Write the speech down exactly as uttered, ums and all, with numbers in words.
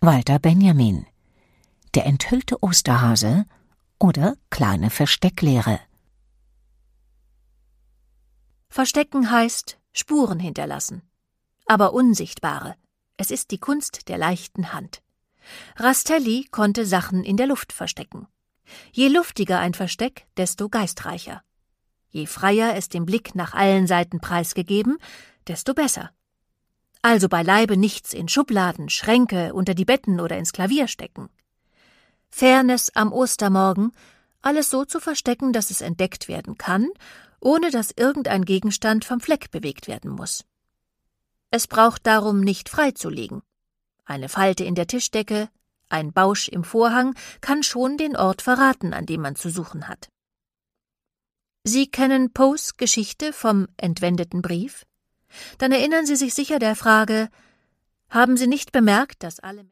Walter Benjamin. Der enthüllte Osterhase oder kleine Verstecklehre. Verstecken heißt Spuren hinterlassen, aber unsichtbare. Es ist die Kunst der leichten Hand. Rastelli konnte Sachen in der Luft verstecken. Je luftiger ein Versteck, desto geistreicher. Je freier es dem Blick nach allen Seiten preisgegeben, desto besser. Also beileibe nichts in Schubladen, Schränke, unter die Betten oder ins Klavier stecken. Fairness am Ostermorgen, alles so zu verstecken, dass es entdeckt werden kann, ohne dass irgendein Gegenstand vom Fleck bewegt werden muss. Es braucht darum nicht freizulegen. Eine Falte in der Tischdecke, ein Bausch im Vorhang kann schon den Ort verraten, an dem man zu suchen hat. Sie kennen Poes Geschichte vom entwendeten Brief? Dann erinnern Sie sich sicher der Frage: Haben Sie nicht bemerkt, dass alle